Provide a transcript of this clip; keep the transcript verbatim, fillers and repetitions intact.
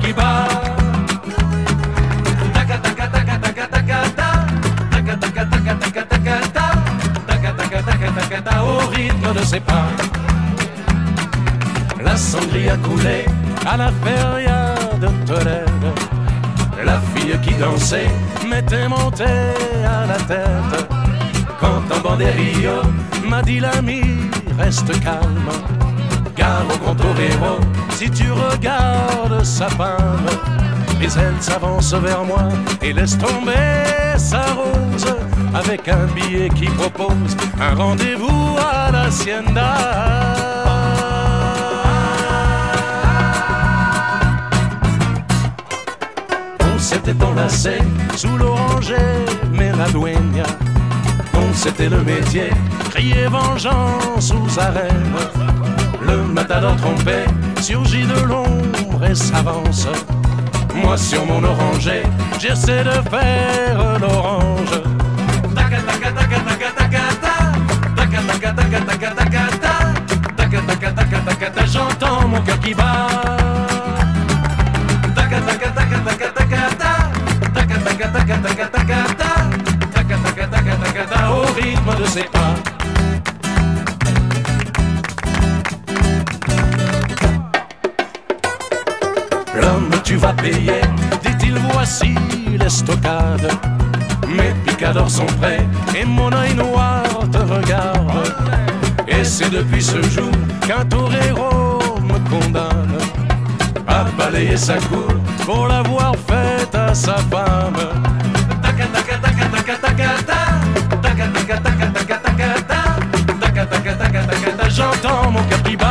qui bat. Taca taca taca taca taca ta, taca taca taca taca taca ta, taca taca taca taca ta au rythme de ses pas. La sangria coulait à la feria de Tolède. La fille qui dansait m'était montée à la tête. Quand un banderillo m'a dit l'ami, reste calme, car au grand torero, si tu regardes sa femme, mais elle s'avance vers moi et laisse tomber sa rose avec un billet qui propose un rendez-vous à l'hacienda. On s'était enlacé sous l'oranger, mais la dueña, dont c'était le métier, criait vengeance aux arènes. Le matador trompé surgit de l'ombre et s'avance. Moi sur mon oranger, j'essaie de faire l'orange. Taca taca taca taca taca ta, taca taca taca taca taca ta, taca taca taca taca ta, j'entends mon cœur qui bat. Taca taca taca taca taca ta, taca taca taca taca taca ta, taca taca taca taca ta, au rythme de ses pas. L'homme, tu vas payer, dit-il, voici l'estocade. Mes picadors sont prêts et mon œil noir te regarde. Et c'est depuis ce jour qu'un torero me condamne à balayer sa cour pour l'avoir faite à sa femme. Taca taca taca taca taca ta, taca taca taca taca taca ta, taca taca taca taca ta, j'entends mon cœur qui bat.